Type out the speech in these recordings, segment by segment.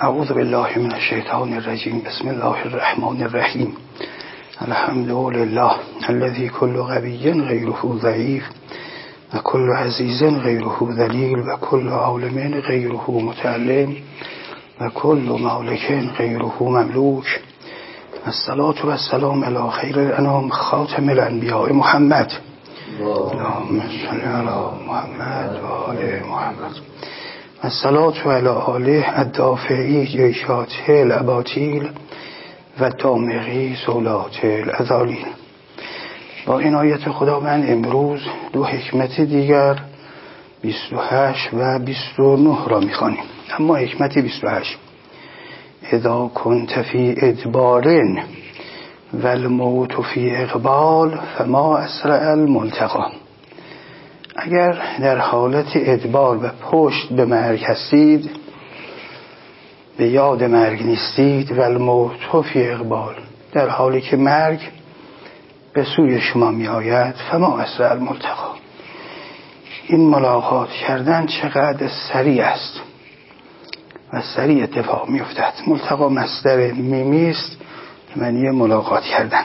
اعوذ بالله من الشیطان الرجیم. بسم الله الرحمن الرحیم. الحمد لله الذي كل قوي غيره ضعيف و كل عزيز غيره ذليل و كل عالم غيره متعلم و كل مالك غيره مملوك. الصلاة والسلام على خير الانام خاتم الانبیاء محمد. اللهم صل على محمد و آل محمد. الصلاة على آله الدافعی جیشات الاباطیل و دامغی سولات الأذالیل. با عنایت خداوند امروز دو حکمت دیگر 28 و 29 را می‌خوانیم. اما حکمت 28: اذا كنت في ادبار و الموت فی اقبال فما اسرع الملتقى. اگر در حالت ادبار و پشت به مرگ هستید، به یاد مرگ نیستید، و الموت فی اقبال، در حالی که مرگ به سوی شما می آید، فما اسرع الملتقى، این ملاقات کردن چقدر سریع است و سریع اتفاق می افتد. ملتقا مصدر میمی است، معنی ملاقات کردن.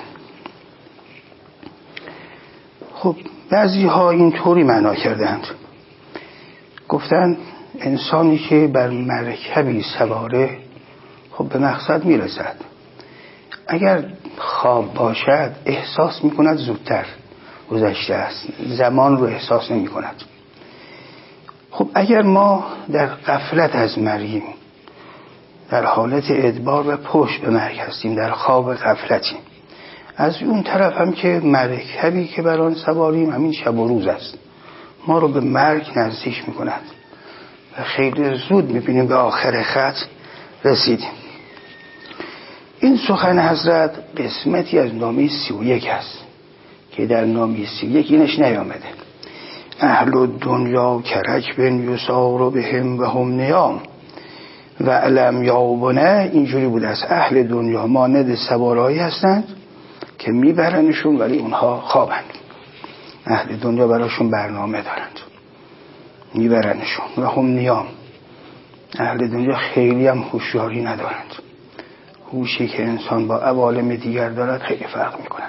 خب بعضی ها این طوری معنا کردند، گفتند انسانی که بر مرکبی سواره خب به مقصد میرسد، اگر خواب باشد احساس میکند زودتر گذشته است، زمان رو احساس نمی کند. خب اگر ما در غفلت از مرگیم، در حالت ادبار و پشت به مرگ هستیم، در خواب غفلتیم، از اون طرف هم که مرکبی که بر آن سواریم همین شب و روز است، ما رو به مرگ نزدیک میکند و خیلی زود میبینیم به آخر خط رسیدیم. این سخن حضرت قسمتی از نامه 31 است که در نامه 31 اینش نیامده. اهل الدنیا کرک بن یسار بهم و هم نیام و علم یابونه، اینجوری بوده است. اهل دنیا مانند سوارایی هستند که میبرنشون ولی اونها خوابند. اهل دنیا براشون برنامه دارند، میبرنشون. و هم نیام، اهل دنیا خیلی هم هوشیاری ندارند. هوشی که انسان با عوالم دیگر دارد خیلی فرق میکنند.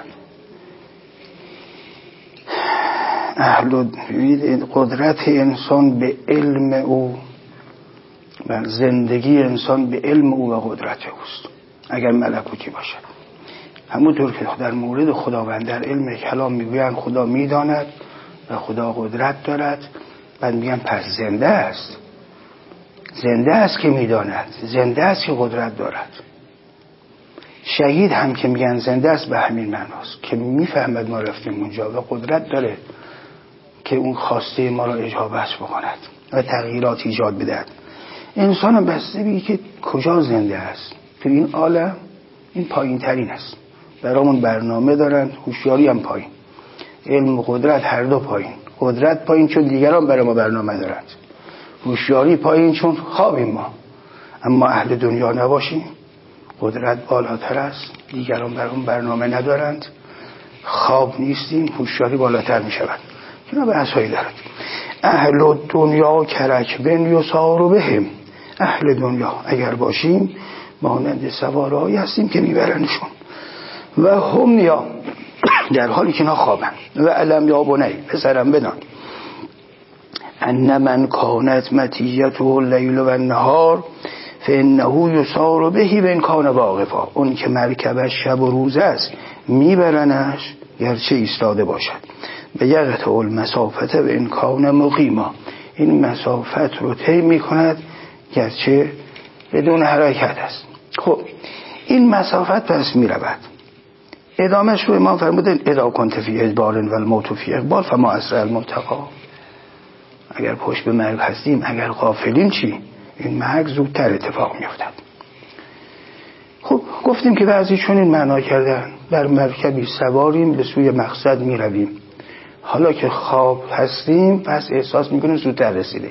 قدرت انسان به علم او و زندگی انسان به علم او و قدرت اوست اگر ملکوتی باشد. همونطور که در مورد خداوند در علم کلام میگویند خدا میداند و خدا قدرت دارد، بعد میگن پس زنده است. زنده است که میداند، زنده است که قدرت دارد. شهید هم که میگن زنده است به همین معناست که میفهمد ما رفتیم اونجا و قدرت داره که اون خواسته ما را اجابت بکند و تغییرات ایجاد بدهد. انسان هم بسته بگی که کجا زنده است. تو این عالم این پایین ترین است. برامون برنامه دارن، هوشیاری هم پایین، علم و قدرت هر دو پایین. قدرت پایین چون دیگران برای ما برنامه دارند، هوشیاری پایین چون خوابیم ما. اما اهل دنیا نباشیم، قدرت بالاتر است، دیگران برامون برنامه ندارند، خواب نیستیم، هوشیاری بالاتر می شود. اینا به اصحایی دارد. اهل دنیا کرک بن یسار بهم، اهل دنیا اگر باشیم مانند سوارهایی هستیم که میبرنشون. و هم نیا، در حالی که خوابن. و علم یابونه، پسرم بدان ان من کانت متیته اللیل و النهار فانه یسار بهی بن کان واقفا، اون که مرکبش شب و روز است میبرنش گرچه ایستاده باشد. به یقطع المسافت و ان کان مقیما، این مسافت رو طی میکند گرچه بدون حرکت است. خب این مسافت پس میرود. ادامهش رو امام فرمودن اذا کنت فی ادبار و الموت فی اقبال فما اسرع الملتقى. اگر پشت به مرگ هستیم، اگر غافلیم چی؟ این مرگ زودتر اتفاق میافتد. خب گفتیم که بعضی چون این معنا کردن بر مرکبی سواریم به سوی مقصد میرویم، حالا که خواب هستیم پس احساس میکنیم زودتر رسیدیم.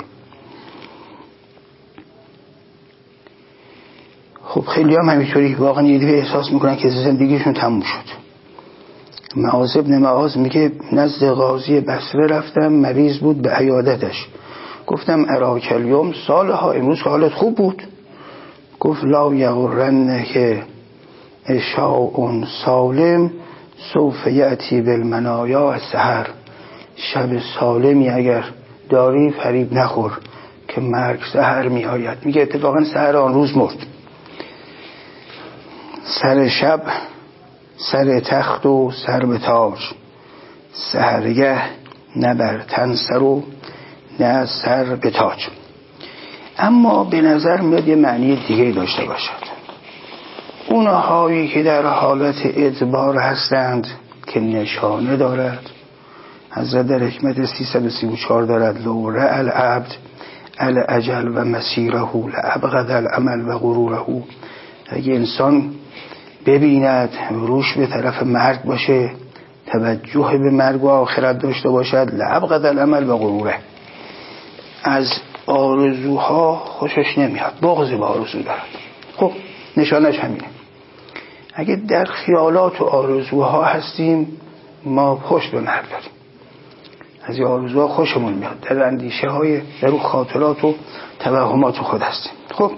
خب خیلی هم همینطوری واقعا یه دیگه احساس میکنن که زندگیشون تموم شد. معاذ ابن معاذ میگه نزد قاضی بصره رفتم، مریض بود، به عیادتش گفتم اراک الیوم صالحا، امروز حالت خوب بود؟ گفت لا یغرنک عشاء سالم سوف یأتی بالمنایا سحر. شب سالمی اگر داری فریب نخور که مرگ سحر می آید. میگه اتفاقا سحر آن روز مرد. سر شب سر تخت و سر به تاج، سحرگه نه بر تن سر و نه سر به تاج. اما به نظر میاد یه معنی دیگه داشته باشد. اونهایی که در حالت ادبار هستند که نشانه دارد، حضرت در حکمت 334 دارد لو رأى العبد الاجل و مسیره لابغض العمل و غروره. اگه انسان ببیند روش به طرف مرگ باشه، توجه به مرگ و آخرت داشته باشد، لابغض العمل و غروره، از آرزوها خوشش نمیاد، بغض به آرزو دارد. خب نشانش همینه. اگه در خیالات و آرزوها هستیم ما پشت به مرگ داریم، از این آرزوها خوشمون میاد، در اندیشه های در اون خاطرات و توهمات خود هستیم. خب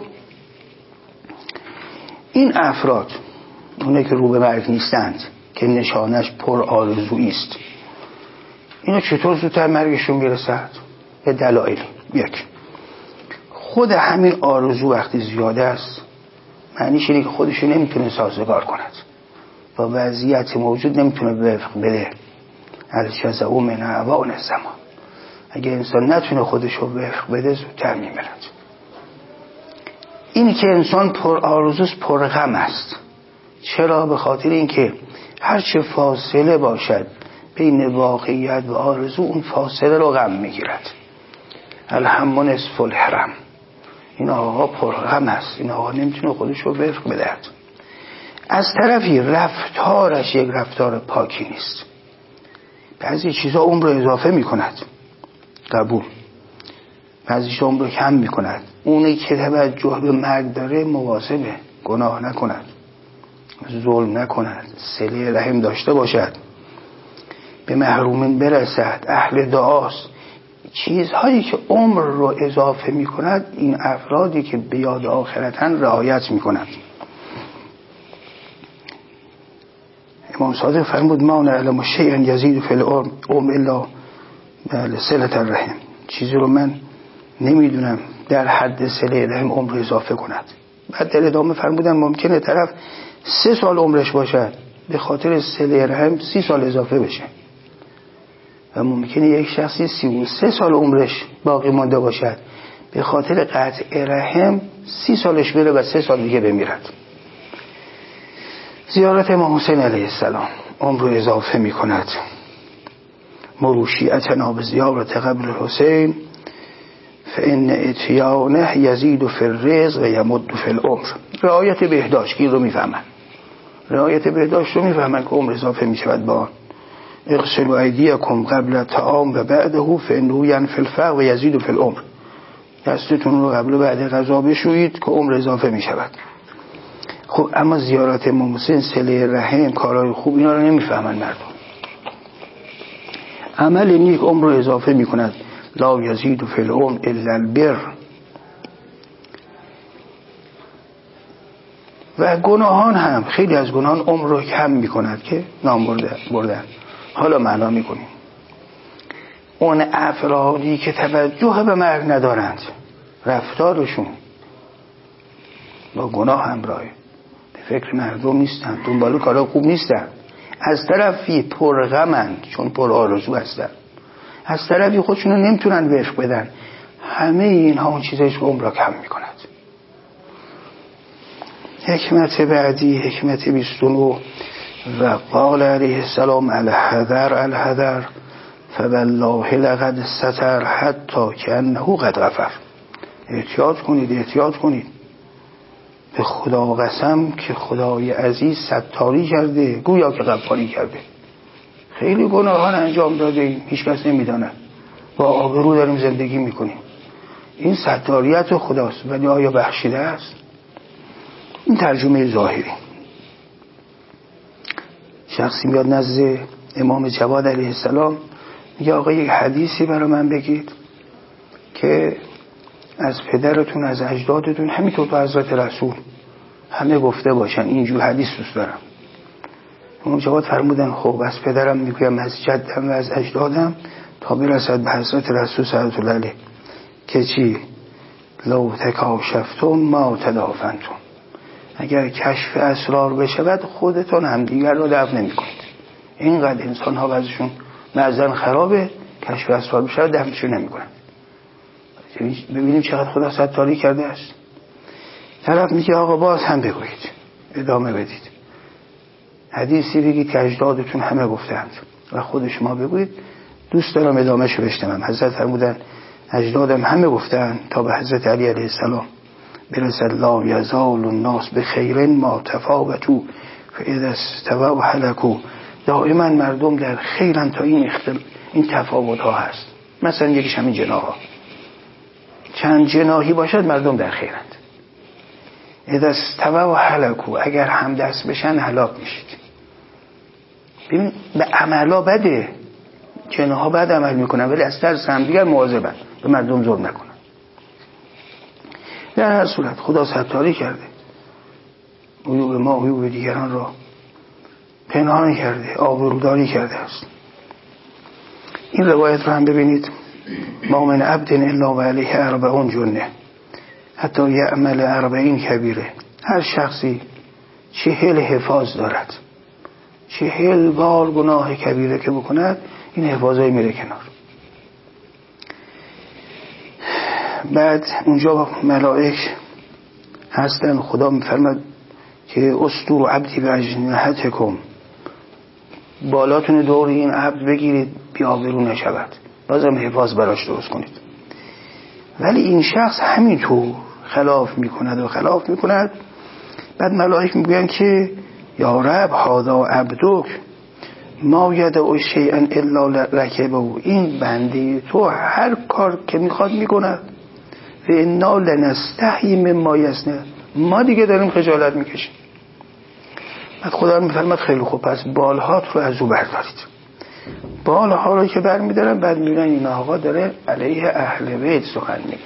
این افراد، اونه که رو به مرگ نیستند که نشانش پر آرزویی است، اینا چطور زودتر مرگشون میرسد؟ به دلایل. یک، خود همین آرزو وقتی زیاده است معنیش اینه که خودشو نمیتونه سازگار کند با وضعیت موجود، نمیتونه وفق بده. الجزاء من اعوان الزمان. اگه انسان نتونه خودشو وفق بده زودتر میمیرد. اینی که انسان پر آرزوست پر غم است. چرا؟ به خاطر اینکه هرچه فاصله باشد بین واقعیت و آرزو، اون فاصله رو غم میگیرد. الهم نصف الحرم. این آقا پر غم است، این آقا نمیتونه خودش رو وفق بدهد. از طرفی رفتارش یک رفتار پاکی نیست. بعضی چیزا عمر رو اضافه میکند، قبول. بعضی چیزا عمر رو کم میکند. اونی که توجه به مرگ داره مواظبه، گناه نکند، ظلم نکند، صله رحم داشته باشد، به محرومین برسد، اهل دعاست. چیزهایی که عمر رو اضافه می کند این افرادی که به یاد آخرتن رعایت می کند. امام صادق فرمود ما نعلم شیئا یزید فی العمر الا صلة الرحم. چیزی رو من نمیدونم در حد صله رحم عمر اضافه کند. بعد در ادامه فرمودن ممکنه طرف 3 سال عمرش باشد به خاطر صله رحم 30 سال اضافه بشه، و ممکنه یک شخصی 33 سال عمرش باقی مانده باشد به خاطر قطع رحم 30 سالش بره و 3 سال دیگه بمیرد. زیارت امام حسین علیه السلام عمر رو اضافه می کند. مروشیتنا به زیارت قبر حسین فان اتیانه یزید فی الرزق و یمد فی العمر. رعایت بهداشت این رو میفهمن، رعایت بهداشت رو میفهمن که عمر اضافه می شود با آن. اغسلوا ایدیکم قبل الطعام و بعده فانه ینفی الفقر و یزید فی العمر. دستتون رو قبل و بعد غذا بشویید که عمر اضافه می شود. خب اما زیارت امام حسین، صله رحم، کارهای خوب، اینا رو نمیفهمن مردم. عمل نیک عمر رو اضافه می کند. لا یزید فی العمر الا البر. و گناهان هم، خیلی از گناهان عمر رو کم می کند که نام بردن. حالا معنا می کنیم. اون افرادی که توجه به مرگ ندارند، رفتارشون با گناه همراهه، به فکر مردم نیستن، دنبال کارا خوب نیستن، از طرفی پرغمند چون پر آرزو هستن، از طرفی خودشونو نمیتونن وفق بدن. همه اینها اون چیزایش که عمر را کم میکند. حکمت بعدی، حکمت 29. و قال علیه السلام الحذر الحذر فوالله لقد ستر حتی کانه قد غفر. احتیاط کنید، احتیاط کنید. به خدا قسم که خدای عزیز ستاری کرده، گویا که غفاری کرده. خیلی گناهان انجام داده ایم، هیچ کس نمیداند، با آبرو داریم زندگی میکنیم. این ستاریت خداست، ولی آیا بخشیده است؟ این ترجمه ظاهری. شخصی میاد نزد امام جواد علیه السلام، میگه آقا یک حدیثی برای من بگید که از پدرتون، از اجدادتون، همینطور تو حضرت رسول همه گفته باشن اینجور حدیث دوست دارم. اونجا فرمودن خب از پدرم میگویم، از جدم و از اجدادم تا برسد به حضرت رسول صلی الله علیه که چی؟ لو تکاشفتم ما تدافنتم، اگر کشف اسرار بشود خودتون هم دیگر رو دفن نمی کنید. اینقدر انسان ها بعضشون معزن خرابه، کشف اسرار بشود دفنشون نمی کنن. ببینیم چقدر خدا ستاری کرده است. طرف میگه آقا باز هم بگویید، ادامه بدید، حدیثی بگید که اجدادتون همه گفتند و خود شما بگویید، دوست دارم ادامه شو بشنوم. حضرت فرمودن اجدادم همه گفتند تا به حضرت علی علیه السلام برسد لا یزال الناس بخیر ما تفاوتوا فاذا استووا هلكوا. دائما مردم در خیرن تا این تفاوت ها هست. مثلا یکیش همین جناح ها، چند جناحی باشد مردم در خیرند. اذا استووا هلكوا، اگر هم دست بشن هلاک میشید. ببین به عملا بده، جناح ها بد عمل میکنن ولی از ترس هم دیگر مواظبن به مردم ظلم نکنن. در هر صورت خدا ستاری کرده، عیوب ما عیوب دیگران را پنهان کرده، آبروداری کرده است. این روایت رو هم ببینید، ما من عبد الا و علیه 40 جنه حتی یعمل 40 کبیره. هر شخصی 40 حفاظ دارد، 40 بار گناه کبیره که بکند این حفاظای میره کنار. بعد اونجا ملائک هستن، خدا میفرماد که استور عبدی به اجنحتکم، بالاتون دور این عبد بگیرید بی‌آبرو نشود، بازم حفاظ براش درست کنید. ولی این شخص همینطور خلاف میکند. بعد ملائک میگوین که یا رب هذا عبدک ما یدع شیئا الا رکبه، این بنده تو هر کار که میخواد میکند و انا لنستحی مما یصنع، ما دیگه داریم خجالت میکشیم. بعد خدا میفرماد خیلی خوب، پس بالهات رو از او بردارید. بالها رو که برمیدارن، بعد میبینن این آقا داره علیه اهل بیت سخن میگه.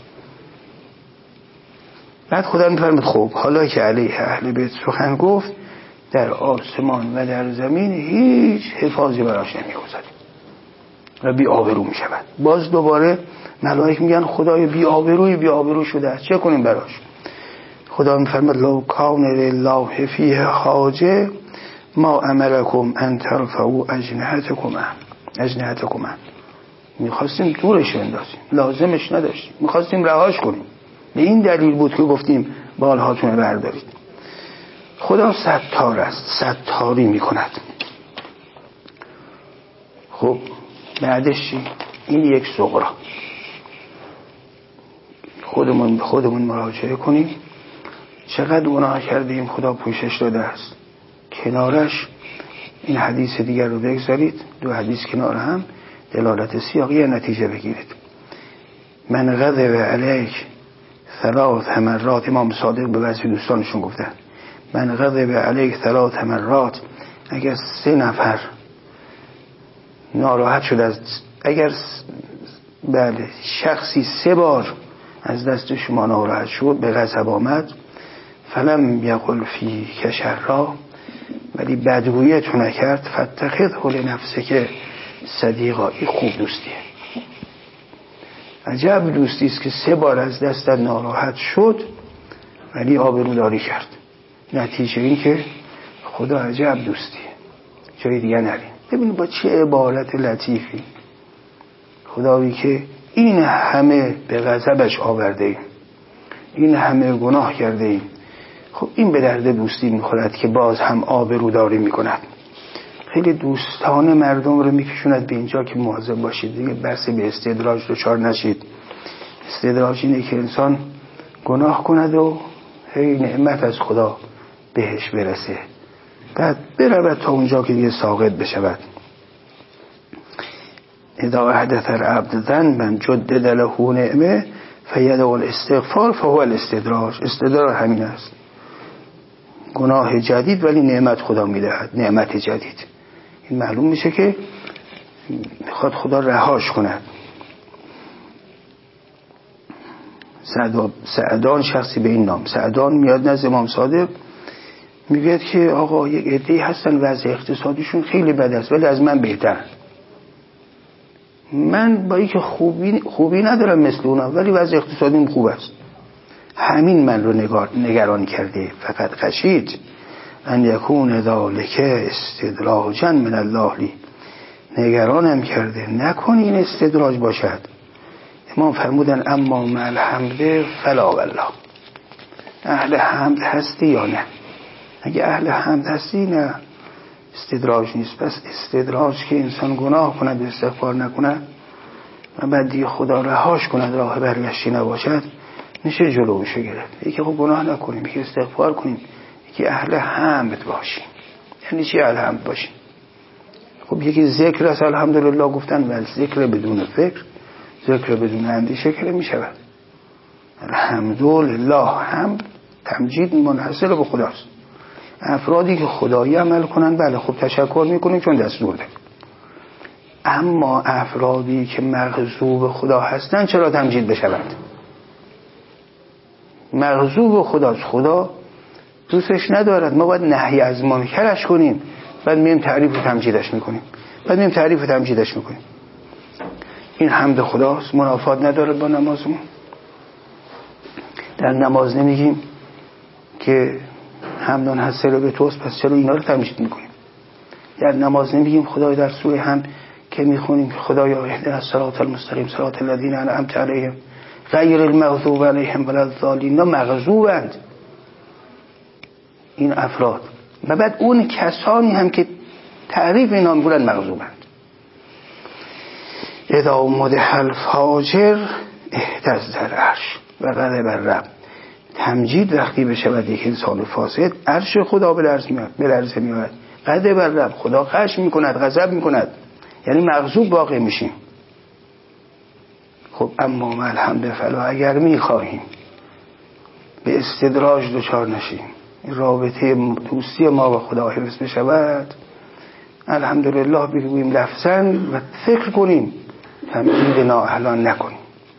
بعد خدا میفرماد خب حالا که علیه اهل بیت سخن گفت، در آسمان و در زمین هیچ حفاظی براش نمیگذاریم و بی آبرو میشود. باز دوباره ملائک میگن خدای بی آبرو شده است، چه کنیم براش؟ خدا میفرماد لو کان لله فیه حاجه ما امرکم ان ترفعوا اجنحتکم. میخواستیم دورش بندازیم، لازمش نداشتیم، میخواستیم رهاش کنیم. به این دلیل بود که گفتیم بالهاتون بردارید. خدا ستار است، ستاری میکند. خب بعدش این یک صغرا، خودمون مراجعه کنیم. چقدر گناه کردیم خدا پوشش داده است. کنارش این حدیث دیگر رو بگذارید، 2 حدیث کنار هم دلالت سیاقی نتیجه بگیرید. من غضب علیک 3 مرات، امام صادق به بعضی دوستانشون گفتن من غضب علیک 3 مرات، اگر 3 نفر ناراحت شد از، اگر بله شخصی 3 بار از دست شما ناراحت شد، به غضب آمد، فلم یقل فی کشرا، ولی بدگویی تو نکرد، فتخذه لنفسه که صدیقا، این خوب دوستیه. عجب دوستی است که 3 بار از دست ناراحت شد ولی آبروداری کرد. نتیجه این که خدا عجب دوستیه، جای دیگه نریم. ببینید با چه عبارت لطیفی خدایی که این همه به غضبش آورده ایم، این همه گناه کرده ایم، خب این به درد دوستی میخورد که باز هم آبروداری میکند. خیلی دوستانه مردم رو میکشوند به اینجا که مواظب باشید دیگه بس به استدراج دچار نشید. استدراج اینه که انسان گناه کند و هی نعمت از خدا بهش برسه، بعد برود تا اونجا که دیگه ساقط بشود. اذا حدث العبد ذنبا جدد له نعمه فیدعو الاستغفار فهو الاستدراج. استدراج همین است، گناه جدید ولی نعمت خدا میدهد، نعمت جدید. این معلوم میشه که میخواد خدا رهاش کند. سعدان، شخصی به این نام سعدان، میاد نزد امام صادق میگه که آقا یک عده‌ای هستن وضع اقتصادیشون خیلی بد است ولی از من بهتر. من با اینکه خوبی ندارم مثل اونا ولی وضع اقتصادیم خوب است. همین من رو نگران کرده. فقط خشید ان یکون ذالک استدراجا من الله لی، نگرانم کرده نکن این استدراج باشد. امام فرمودن اما مع الحمد فلا والله، اهل حمد هستی یا نه؟ اگه اهل حمد هستی نه استدراج نیست. پس استدراج که انسان گناه کند استغفار نکند و بعد دیگه خدا رهاش کند راه برگشتی نباشد میشه جلوشو گرفت. یکی خب گناه نکنیم، یکی استغفار کنیم، یکی اهل حمد باشیم. یعنی چی اهل حمد باشیم؟ خب یکی ذکر است الحمدلله گفتن، ولی ذکر بدون فکر، ذکر بدون اندیشه که میشود. الحمدلله، حمد تمجید منحصر به خداست. افرادی که خدایی عمل کنن بله خب تشکر میکنیم چون دستور ده. اما افرادی که مغضوب خدا هستن چرا تمجید بشوند؟ مغضوب خداست، خدا دوستش ندارد. ما باید نهی از منکرش کنیم، بعد میم تعریف و تمجیدش میکنیم، این حمد خداست. منافات ندارد با نمازمون. در نماز نمیگیم که حمدان حسر به توست پس چرا اینا رو تمجید میکنیم؟ در نماز نمیگیم خدای در سوره حمد که میخونیم که خدایا اهدنا الصراط المستقیم صراط الذین انعمت علیهم غیر المغضوب علیهم ولا الضالین. مغضوبند این افراد و بعد اون کسانی هم که تعریف اینا میگن مغضوبند. اذا مدح الفاجر اهتز العرش و غضب الرب. تمجید وقتی بشود یک انسان فاسد عرش خدا به لرزه میاد. غضب الرب، خدا خشم میکند، غضب میکند، یعنی مغضوب واقع میشیم. خب اما ما الحمد فلا، اگر میخواهیم به استدراج دچار نشیم، رابطه دوستی ما با خدا حفظ بشود، الحمدلله بگوییم لفظاً و فکر کنیم، تمجید نااهلان نکنیم.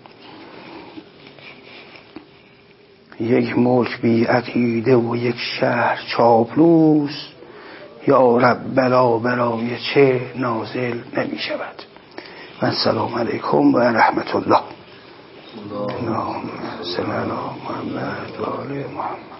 یک ملک بی عقیده و یک شهر چاپلوس، یا رب بلا برای چه نازل نمی شود. و السلام علیکم و رحمت الله. اللهم صل علی محمد و آل محمد.